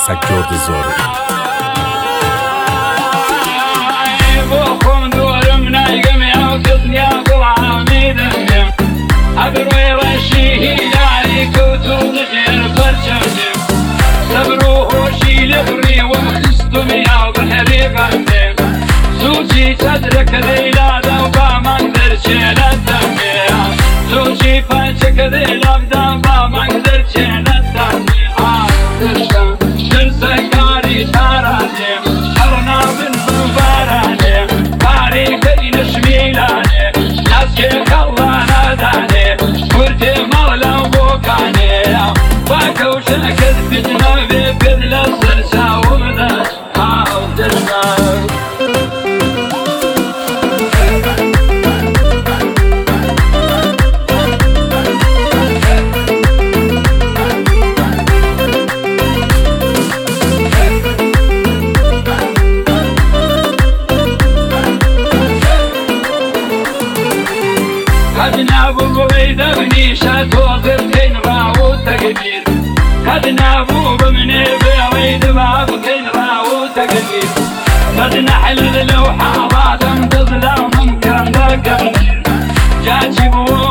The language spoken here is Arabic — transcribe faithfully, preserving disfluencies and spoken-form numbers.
سجاد زاری بوخم دورم نايقم يا وقضني يا قوامي دمم أبروي وشي هلالي كوتو غير فرشمجم صبروه شي لبري ومخستم يا وبحري قمم زوجي صدرك ذيلا دوبا منقدر شيلة دمي زوجي فانشك ذيلا بدوبا منقدر شيلة دمي درشا درسا كاري تاراني حرنا بالمباراني باري بين شميلاني ناسكي خلانا داني ورتي مولا وبوكاني واكو شنكت بجنبي بدل السرسا ومدى حاو درنا خدنا ابو بيده بنيشة وقفتين راو تقدير خدنا ابو بمني بعيد باب كين راو تقدير خدنا حل اللوحة بعد تظلم ممكن تقدير جاتي بو